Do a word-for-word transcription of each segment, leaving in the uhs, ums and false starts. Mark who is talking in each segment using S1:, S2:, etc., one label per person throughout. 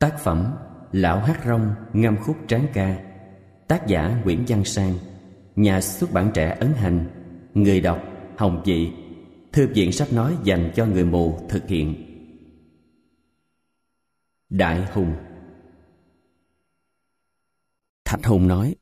S1: Tác phẩm Lão Hát Rong ngâm khúc tráng ca. Tác giả Nguyễn Văn Sang. Nhà xuất bản Trẻ ấn hành. Người đọc Hồng Dị. Thư viện sách nói dành cho người mù thực hiện. Đại Hùng. Thạch Hùng nói: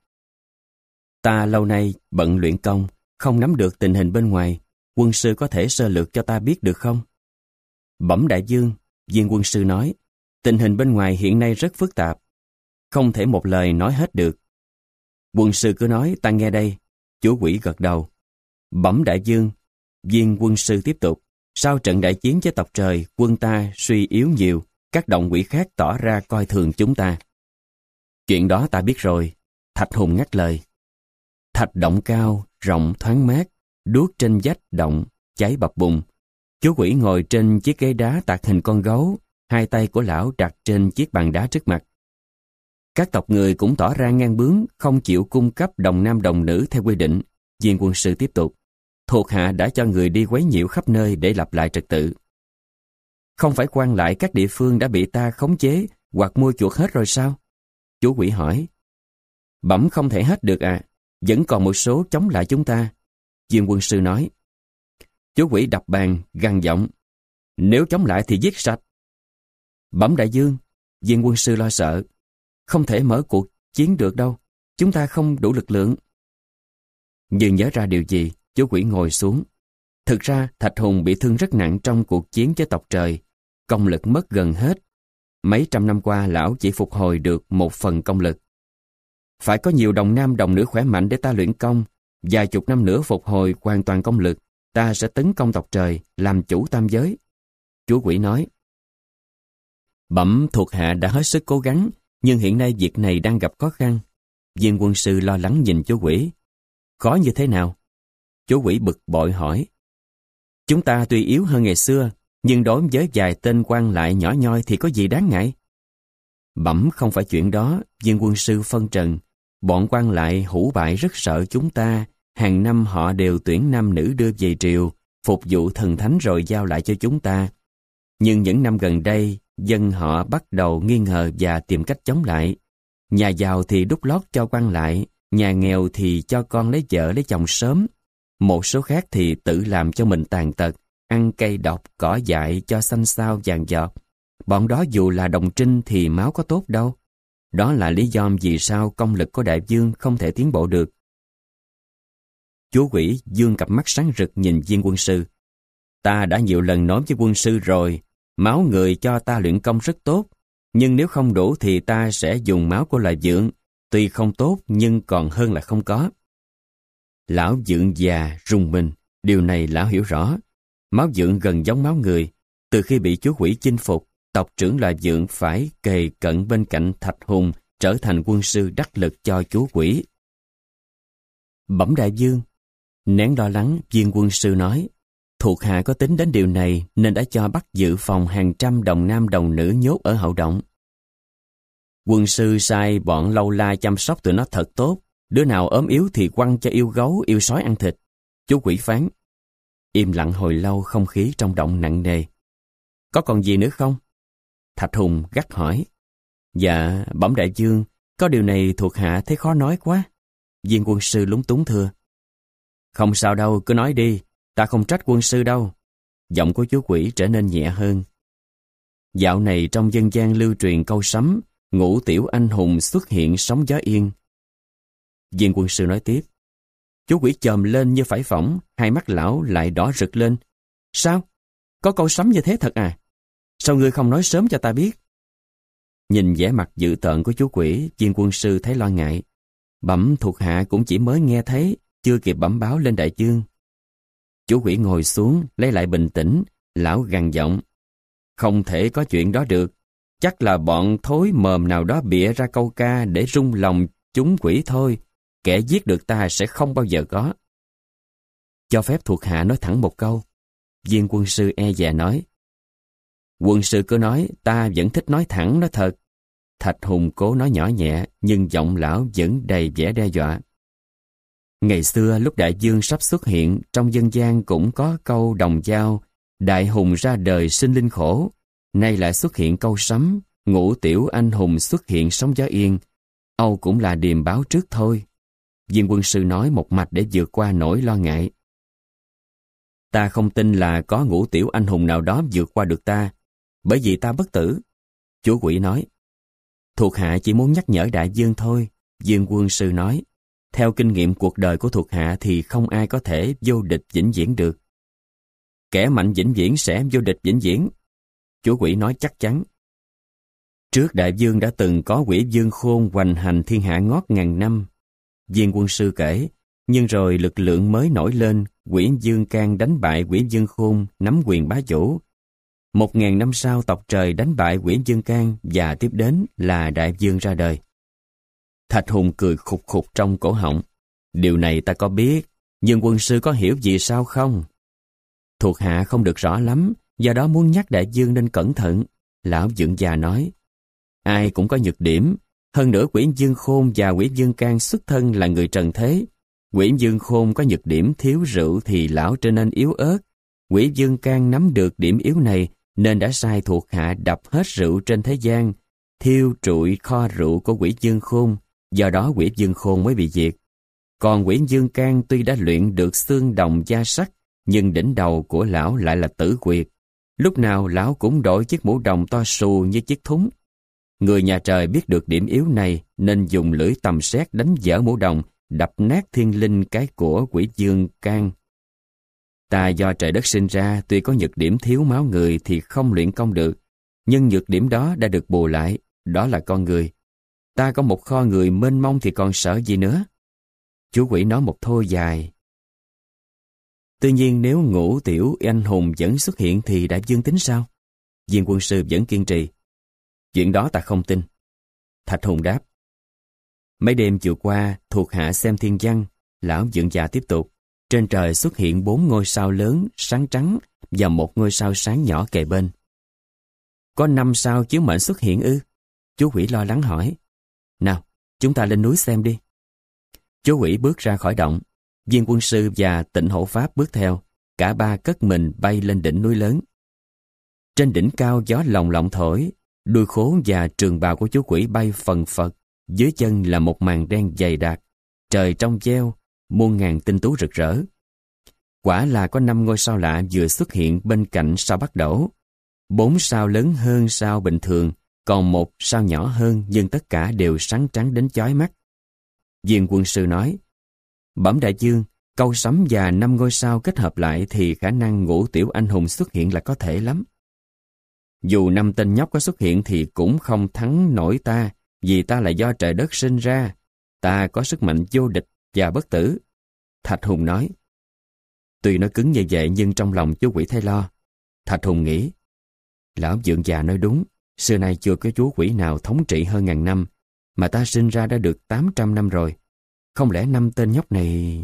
S1: Ta lâu nay bận luyện công, không nắm được tình hình bên ngoài. Quân sư có thể sơ lược cho ta biết được không? Bẩm đại vương, viên quân sư nói: Tình hình bên ngoài hiện nay rất phức tạp, không thể một lời nói hết được. Quân sư cứ nói, ta nghe đây. Chúa Quỷ gật đầu. Bẩm đại vương, viên quân sư tiếp tục: Sau trận đại chiến với tộc trời, quân ta suy yếu nhiều, các động quỷ khác tỏ ra coi thường chúng ta. Chuyện đó ta biết rồi. Thạch Hùng ngắt lời. Thạch động cao, rộng thoáng mát, đuốc trên vách động, cháy bập bùng. Chú Quỷ ngồi trên chiếc ghế đá tạc hình con gấu, hai tay của lão đặt trên chiếc bàn đá trước mặt. Các tộc người cũng tỏ ra ngang bướng, không chịu cung cấp đồng nam đồng nữ theo quy định. Viên quân sư tiếp tục: Thuộc hạ đã cho người đi quấy nhiễu khắp nơi để lập lại trật tự. Không phải quan lại các địa phương đã bị ta khống chế hoặc mua chuộc hết rồi sao? Chú Quỷ hỏi. Bẩm không thể hết được à, vẫn còn một số chống lại chúng ta. Viên quân sư nói. Chú Quỷ đập bàn, gằn giọng: Nếu chống lại thì giết sạch. Bẩm đại vương, viên quân sư lo sợ. Không thể mở cuộc chiến được đâu, chúng ta không đủ lực lượng. Nhưng nhớ ra điều gì, chú Quỷ ngồi xuống. Thực ra Thạch Hùng bị thương rất nặng trong cuộc chiến với tộc trời, công lực mất gần hết. Mấy trăm năm qua lão chỉ phục hồi được một phần công lực. Phải có nhiều đồng nam đồng nữ khỏe mạnh để ta luyện công. Vài chục năm nữa phục hồi hoàn toàn công lực, ta sẽ tấn công tộc trời, làm chủ tam giới. Chú Quỷ nói. Bẩm thuộc hạ đã hết sức cố gắng, nhưng hiện nay việc này đang gặp khó khăn. Viên quân sư lo lắng nhìn chú Quỷ. Khó như thế nào? Chú Quỷ bực bội hỏi. Chúng ta tuy yếu hơn ngày xưa, nhưng đối với vài tên quan lại nhỏ nhoi thì có gì đáng ngại? Bẩm không phải chuyện đó, viên quân sư phân trần. Bọn quan lại hủ bại rất sợ chúng ta, hàng năm họ đều tuyển nam nữ đưa về triều, phục vụ thần thánh rồi giao lại cho chúng ta. Nhưng những năm gần đây, dân họ bắt đầu nghi ngờ và tìm cách chống lại. Nhà giàu thì đút lót cho quan lại, nhà nghèo thì cho con lấy vợ lấy chồng sớm. Một số khác thì tự làm cho mình tàn tật, ăn cây độc, cỏ dại cho xanh xao vàng giọt. Bọn đó dù là đồng trinh thì máu có tốt đâu. Đó là lý do vì sao công lực của đại vương không thể tiến bộ được. Chúa Quỷ dương cặp mắt sáng rực nhìn viên quân sư. Ta đã nhiều lần nói với quân sư rồi, máu người cho ta luyện công rất tốt, nhưng nếu không đủ thì ta sẽ dùng máu của loài vượn, tuy không tốt nhưng còn hơn là không có. Lão vượn già rùng mình, điều này lão hiểu rõ. Máu vượn gần giống máu người. Từ khi bị chú Quỷ chinh phục, tộc trưởng loài vượn phải kề cận bên cạnh Thạch Hùng, trở thành quân sư đắc lực cho chú Quỷ. Bẩm đại vương, nén lo lắng, viên quân sư nói. Thuộc hạ có tính đến điều này nên đã cho bắt dự phòng hàng trăm đồng nam đồng nữ nhốt ở hậu động. Quân sư sai bọn lâu la chăm sóc tụi nó thật tốt. Đứa nào ốm yếu thì quăng cho yêu gấu, yêu sói ăn thịt. Chú Quỷ phán. Im lặng hồi lâu, không khí trong động nặng nề. Có còn gì nữa không? Thạch Hùng gắt hỏi. Dạ, bẩm đại vương, có điều này thuộc hạ thấy khó nói quá. Viên quân sư lúng túng thưa. Không sao đâu, cứ nói đi, ta không trách quân sư đâu. Giọng của chú Quỷ trở nên nhẹ hơn. Dạo này trong dân gian lưu truyền câu sấm, ngũ tiểu anh hùng xuất hiện sóng gió yên. Viên quân sư nói tiếp. Chú Quỷ chồm lên như phải phỏng, hai mắt lão lại đỏ rực lên. Sao? Có câu sấm như thế thật à? Sao ngươi không nói sớm cho ta biết? Nhìn vẻ mặt dữ tợn của chú Quỷ, viên quân sư thấy lo ngại. Bẩm thuộc hạ cũng chỉ mới nghe thấy, chưa kịp bẩm báo lên đại vương. Chú Quỷ ngồi xuống, lấy lại bình tĩnh, lão gằn giọng. Không thể có chuyện đó được. Chắc là bọn thối mồm nào đó bịa ra câu ca để rung lòng chúng quỷ thôi. Kẻ giết được ta sẽ không bao giờ có. Cho phép thuộc hạ nói thẳng một câu. Viên quân sư e dè nói. Quân sư cứ nói, ta vẫn thích nói thẳng nói thật. Thạch Hùng cố nói nhỏ nhẹ, nhưng giọng lão vẫn đầy vẻ đe dọa. Ngày xưa lúc đại vương sắp xuất hiện, trong dân gian cũng có câu đồng dao, đại hùng ra đời sinh linh khổ. Nay lại xuất hiện câu sấm, Ngũ tiểu anh hùng xuất hiện sóng gió yên, âu cũng là điềm báo trước thôi. Viên quân sư nói một mạch để vượt qua nỗi lo ngại. Ta không tin là có ngũ tiểu anh hùng nào đó vượt qua được ta, bởi vì ta bất tử. Chúa quỷ nói. Thuộc hạ chỉ muốn nhắc nhở đại vương thôi. Viên quân sư nói. Theo kinh nghiệm cuộc đời của thuộc hạ thì không ai có thể vô địch vĩnh viễn được. Kẻ mạnh vĩnh viễn sẽ vô địch vĩnh viễn. Chúa quỷ nói chắc chắn. Trước đại vương đã từng có quỷ vương khôn hoành hành thiên hạ ngót ngàn năm. Viên quân sư kể, nhưng rồi lực lượng mới nổi lên, quỷ vương can đánh bại quỷ vương khôn, nắm quyền bá chủ. Một ngàn năm sau tộc trời đánh bại quỷ vương can và tiếp đến là đại vương ra đời. Thạch Hùng cười khục khục trong cổ họng. Điều này ta có biết, nhưng quân sư có hiểu gì sao không? Thuộc hạ không được rõ lắm, do đó muốn nhắc đại vương nên cẩn thận. Lão dưỡng già nói. Ai cũng có nhược điểm. Hơn nữa quỷ vương khôn và quỷ vương can xuất thân là người trần thế. Quỷ vương khôn có nhược điểm thiếu rượu thì lão trở nên yếu ớt. Quỷ vương can nắm được điểm yếu này nên đã sai thuộc hạ đập hết rượu trên thế gian, thiêu trụi kho rượu của quỷ vương khôn, do đó quỷ vương khôn mới bị diệt. Còn quỷ vương can tuy đã luyện được xương đồng da sắt, nhưng đỉnh đầu của lão lại là tử quyệt. Lúc nào lão cũng đội chiếc mũ đồng to xù như chiếc thúng. Người nhà trời biết được điểm yếu này nên dùng lưỡi tầm sét đánh vỡ mũ đồng, đập nát thiên linh cái của quỷ vương can. Ta do trời đất sinh ra tuy có nhược điểm thiếu máu người thì không luyện công được, nhưng nhược điểm đó đã được bù lại, đó là con người. Ta có một kho người mênh mông thì còn sợ gì nữa? Chú quỷ nói một thô dài. Tuy nhiên nếu ngũ tiểu anh hùng vẫn xuất hiện thì đại vương tính sao? Viên quân sư vẫn kiên trì. Chuyện đó ta không tin. Thạch Hùng đáp. Mấy đêm chiều qua, thuộc hạ xem thiên văn, lão dưỡng già tiếp tục. Trên trời xuất hiện bốn ngôi sao lớn, sáng trắng và một ngôi sao sáng nhỏ kề bên. Có năm sao chiếu mệnh xuất hiện ư? Chú quỷ lo lắng hỏi. Nào, chúng ta lên núi xem đi. Chú quỷ bước ra khỏi động. Viên quân sư và Tịnh Hổ Pháp bước theo. Cả ba cất mình bay lên đỉnh núi lớn. Trên đỉnh cao gió lồng lộng thổi, đuôi khố và trường bào của chú quỷ bay phần phật. Dưới chân là một màn đen dày đặc. Trời trong veo, muôn ngàn tinh tú rực rỡ. Quả là có năm ngôi sao lạ vừa xuất hiện bên cạnh sao Bắc Đẩu. Bốn sao lớn hơn sao bình thường, còn một sao nhỏ hơn, nhưng tất cả đều sáng trắng đến chói mắt. Viên quân sư nói, bẩm đại vương, câu sấm và năm ngôi sao kết hợp lại thì khả năng ngũ tiểu anh hùng xuất hiện là có thể lắm. Dù năm tên nhóc có xuất hiện thì cũng không thắng nổi ta, vì ta là do trời đất sinh ra. Ta có sức mạnh vô địch và bất tử. Thạch Hùng nói. Tuy nó cứng như vậy nhưng trong lòng chú quỷ thấy lo. Thạch Hùng nghĩ, lão dưỡng già nói đúng, xưa nay chưa có chú quỷ nào thống trị hơn ngàn năm, mà ta sinh ra đã được tám trăm năm rồi. Không lẽ năm tên nhóc này...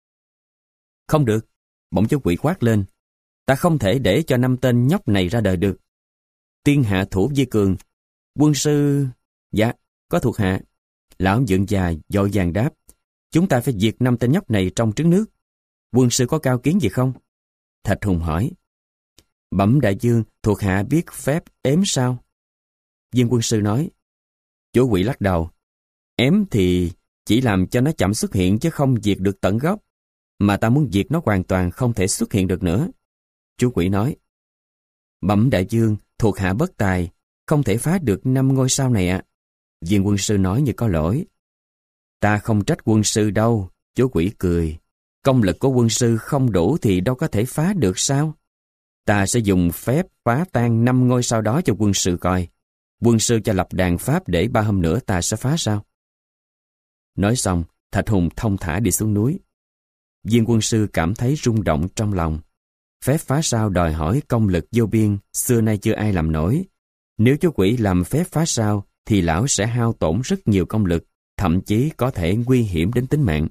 S1: Không được, bỗng chú quỷ quát lên. Ta không thể để cho năm tên nhóc này ra đời được. Tiên hạ thủ vi cường. Quân sư... Dạ, có thuộc hạ. Lão dưỡng già vội vàng đáp. Chúng ta phải diệt năm tên nhóc này trong trứng nước. Quân sư có cao kiến gì không? Thạch Hùng hỏi. Bẩm đại vương, thuộc hạ biết phép ếm sao? Viên quân sư nói. Chú quỷ lắc đầu. Ém thì chỉ làm cho nó chậm xuất hiện chứ không diệt được tận gốc. Mà ta muốn diệt nó hoàn toàn không thể xuất hiện được nữa. Chú quỷ nói. Bẩm đại vương, thuộc hạ bất tài, không thể phá được năm ngôi sao này ạ. À. Viên quân sư nói như có lỗi. Ta không trách quân sư đâu, chú quỷ cười. Công lực của quân sư không đủ thì đâu có thể phá được sao? Ta sẽ dùng phép phá tan năm ngôi sao đó cho quân sư coi. Quân sư cho lập đàn pháp để ba hôm nữa ta sẽ phá sao? Nói xong, Thạch Hùng thông thả đi xuống núi. Viên quân sư cảm thấy rung động trong lòng. Phép phá sao đòi hỏi công lực vô biên, xưa nay chưa ai làm nổi. Nếu chú quỷ làm phép phá sao, thì lão sẽ hao tổn rất nhiều công lực, thậm chí có thể nguy hiểm đến tính mạng.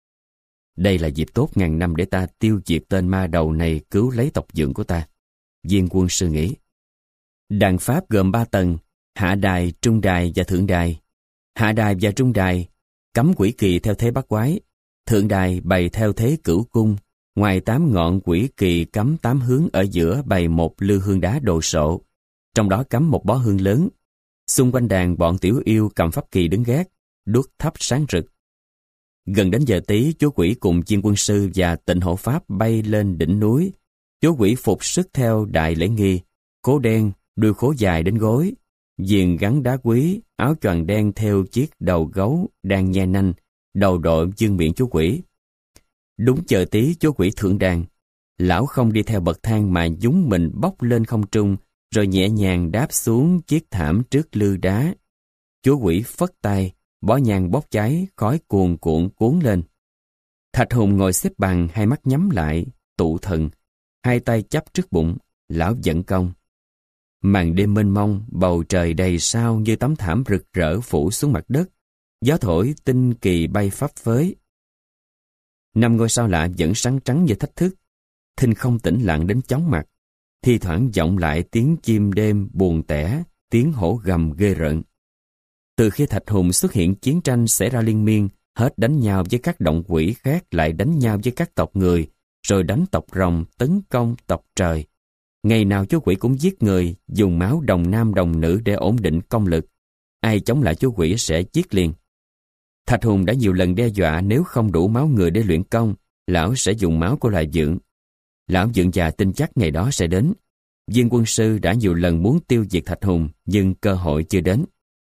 S1: Đây là dịp tốt ngàn năm để ta tiêu diệt tên ma đầu này, cứu lấy tộc dưỡng của ta. Viên quân sư nghĩ. Đàn pháp gồm ba tầng, hạ đài, trung đài và thượng đài. Hạ đài và trung đài cắm quỷ kỳ theo thế bắt quái. Thượng đài bày theo thế cửu cung. Ngoài tám ngọn quỷ kỳ cắm tám hướng, ở giữa bày một lư hương đá đồ sộ. Trong đó cắm một bó hương lớn. Xung quanh đàn bọn tiểu yêu cầm pháp kỳ đứng gác, đuốc thắp sáng rực. Gần đến giờ tí, chú quỷ cùng Viên Quân Sư và Tịnh Hộ Pháp bay lên đỉnh núi. Chú quỷ phục sức theo đại lễ nghi, khố đen, đuôi khố dài đến gối, viền gắn đá quý, áo choàng đen theo chiếc đầu gấu đang nhe nanh, đầu đội dương miệng chú quỷ. Đúng giờ tí chú quỷ thượng đàn, lão không đi theo bậc thang mà nhúng mình bốc lên không trung, rồi nhẹ nhàng đáp xuống chiếc thảm trước lư đá. Chú quỷ phất tay, bó nhang bốc cháy, khói cuồn cuộn cuốn lên. Thạch Hùng ngồi xếp bằng, hai mắt nhắm lại, tụ thần, hai tay chắp trước bụng, lão vận công. Màn đêm mênh mông, bầu trời đầy sao như tấm thảm rực rỡ phủ xuống mặt đất. Gió thổi, tinh kỳ bay phấp phới. Năm ngôi sao lạ vẫn sáng trắng như thách thức. Thinh không tĩnh lặng đến chóng mặt. Thi thoảng vọng lại tiếng chim đêm buồn tẻ, tiếng hổ gầm ghê rợn. Từ khi Thạch Hùng xuất hiện, chiến tranh xảy ra liên miên, hết đánh nhau với các động quỷ khác lại đánh nhau với các tộc người, rồi đánh tộc rồng tấn công tộc trời. Ngày nào chú quỷ cũng giết người, dùng máu đồng nam đồng nữ để ổn định công lực. Ai chống lại chú quỷ sẽ giết liền. Thạch Hùng đã nhiều lần đe dọa nếu không đủ máu người để luyện công, lão sẽ dùng máu của loài dượng. Lão dượng già tin chắc ngày đó sẽ đến. Viên Quân Sư đã nhiều lần muốn tiêu diệt Thạch Hùng, nhưng cơ hội chưa đến.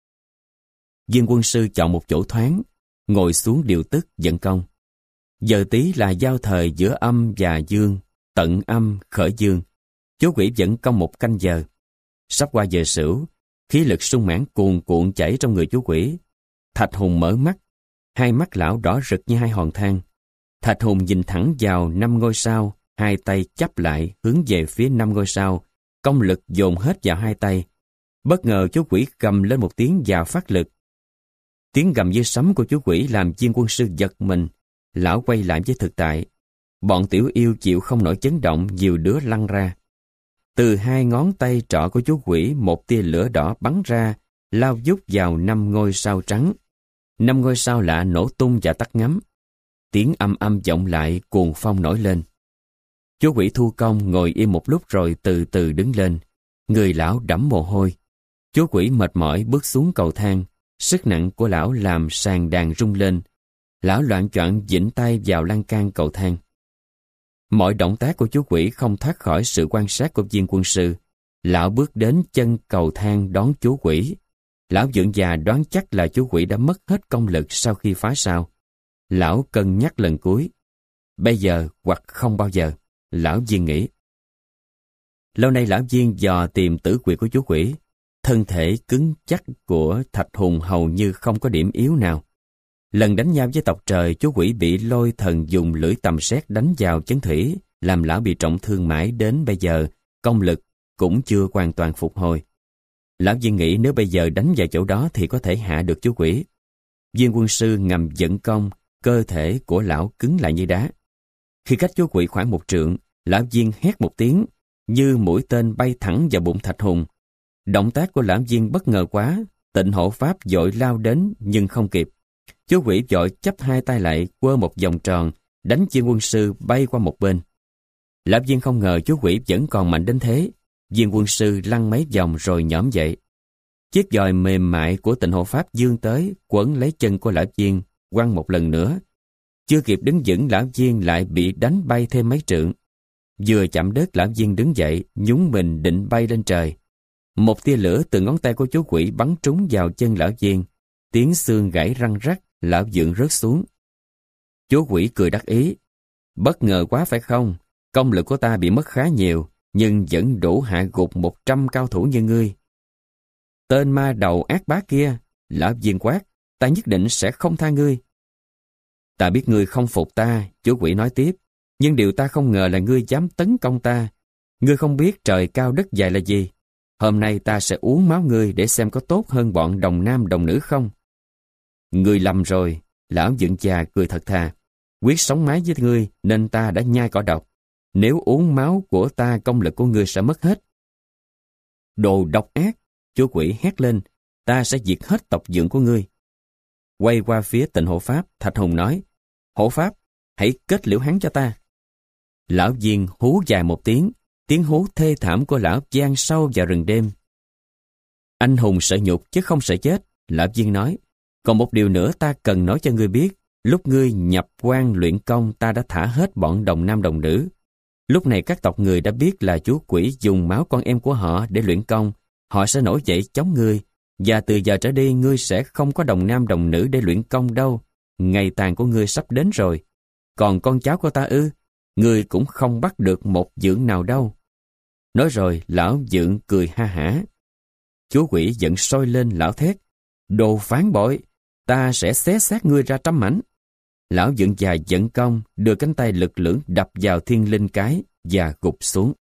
S1: Viên Quân Sư chọn một chỗ thoáng, ngồi xuống điều tức vận công. Giờ tí là giao thời giữa âm và dương, tận âm khởi dương. Chú quỷ vận công một canh giờ. Sắp qua giờ sửu, khí lực sung mãn cuồn cuộn chảy trong người chú quỷ. Thạch Hùng mở mắt, hai mắt lão đỏ rực như hai hòn than. Thạch Hùng nhìn thẳng vào năm ngôi sao, hai tay chắp lại hướng về phía năm ngôi sao, công lực dồn hết vào hai tay. Bất ngờ chú quỷ gầm lên một tiếng và phát lực. Tiếng gầm như sấm của chú quỷ làm Viên Quân Sư giật mình. Lão quay lại với thực tại. Bọn tiểu yêu chịu không nổi chấn động, nhiều đứa lăn ra. Từ hai ngón tay trỏ của chú quỷ, một tia lửa đỏ bắn ra, lao vút vào năm ngôi sao trắng. Năm ngôi sao lạ nổ tung và tắt ngấm. Tiếng âm âm vọng lại, cuồng phong nổi lên. Chú quỷ thu công ngồi im một lúc rồi từ từ đứng lên. Người lão đẫm mồ hôi. Chú quỷ mệt mỏi bước xuống cầu thang. Sức nặng của lão làm sàn đàn rung lên. Lão loạng choạng vịn tay vào lan can cầu thang. Mọi động tác của chú quỷ không thoát khỏi sự quan sát của Viên Quân Sư. Lão bước đến chân cầu thang đón chú quỷ. Lão dượng già đoán chắc là chú quỷ đã mất hết công lực sau khi phá sao. Lão cân nhắc lần cuối. Bây giờ hoặc không bao giờ, lão Viên nghĩ. Lâu nay lão Viên dò tìm tử quyệt của chú quỷ. Thân thể cứng chắc của Thạch Hùng hầu như không có điểm yếu nào. Lần đánh nhau với tộc trời, chú quỷ bị lôi thần dùng lưỡi tầm sét đánh vào chấn thủy, làm lão bị trọng thương mãi đến bây giờ, công lực cũng chưa hoàn toàn phục hồi. Lão Viên nghĩ nếu bây giờ đánh vào chỗ đó thì có thể hạ được chú quỷ. Viên Quân Sư ngầm dẫn công, cơ thể của lão cứng lại như đá. Khi cách chú quỷ khoảng một trượng, lão Viên hét một tiếng, như mũi tên bay thẳng vào bụng Thạch Hùng. Động tác của lão Viên bất ngờ quá, Tịnh Hộ Pháp vội lao đến nhưng không kịp. Chú quỷ vội chắp hai tay lại, quơ một vòng tròn, đánh Viên Quân Sư bay qua một bên. Lão Viên không ngờ chú quỷ vẫn còn mạnh đến thế. Viên Quân Sư lăn mấy vòng rồi nhõm dậy. Chiếc giòi mềm mại của Tịnh Hộ Pháp vươn tới, quấn lấy chân của lão Viên, quăng một lần nữa. Chưa kịp đứng vững, lão Viên lại bị đánh bay thêm mấy trượng. Vừa chạm đất, lão Viên đứng dậy, nhún mình định bay lên trời. Một tia lửa từ ngón tay của chú quỷ bắn trúng vào chân lão Viên. Tiếng xương gãy răng rắc, lão dượng rớt xuống. Chú quỷ cười đắc ý. Bất ngờ quá phải không? Công lực của ta bị mất khá nhiều, nhưng vẫn đủ hạ gục một trăm cao thủ như ngươi. Tên ma đầu ác bá kia, lão Viên quát, ta nhất định sẽ không tha ngươi. Ta biết ngươi không phục ta, chú quỷ nói tiếp, nhưng điều ta không ngờ là ngươi dám tấn công ta. Ngươi không biết trời cao đất dài là gì. Hôm nay ta sẽ uống máu ngươi để xem có tốt hơn bọn đồng nam đồng nữ không. Ngươi lầm rồi, lão dượng già cười thật thà. Quyết sống mái với ngươi nên ta đã nhai cỏ độc. Nếu uống máu của ta, công lực của ngươi sẽ mất hết. Đồ độc ác, chú quỷ hét lên, ta sẽ diệt hết tộc dượng của ngươi. Quay qua phía Tịnh Hộ Pháp, Thạch Hùng nói, Hộ Pháp, hãy kết liễu hắn cho ta. Lão Viên hú dài một tiếng, tiếng hú thê thảm của lão vang sâu vào rừng đêm. Anh hùng sợ nhục chứ không sợ chết, Lão Viên nói. Còn một điều nữa ta cần nói cho ngươi biết. Lúc ngươi nhập quan luyện công, ta đã thả hết bọn đồng nam đồng nữ. Lúc này các tộc người đã biết là chú quỷ dùng máu con em của họ để luyện công. Họ sẽ nổi dậy chống ngươi. Và từ giờ trở đi ngươi sẽ không có đồng nam đồng nữ để luyện công đâu. Ngày tàn của ngươi sắp đến rồi. Còn con cháu của ta ư, ngươi cũng không bắt được một dượng nào đâu. Nói rồi lão dượng cười ha hả. Chú quỷ giận sôi lên, lão thét. Đồ phản bội, ta sẽ xé xác ngươi ra trăm mảnh. Lão dượng già giận công, đưa cánh tay lực lưỡng đập vào thiên linh cái và gục xuống.